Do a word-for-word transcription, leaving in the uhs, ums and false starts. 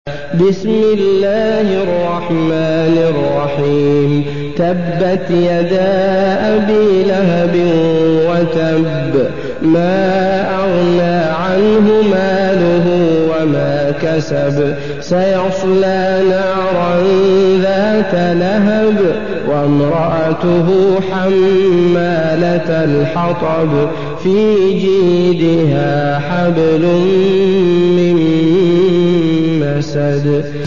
بسم الله الرحمن الرحيم تبت يدا أبي لهب وتب ما أغنى عنه ماله وما كسب سيصلى نارا ذات لهب وامرأته حمالة الحطب في جيدها حبل من مسد.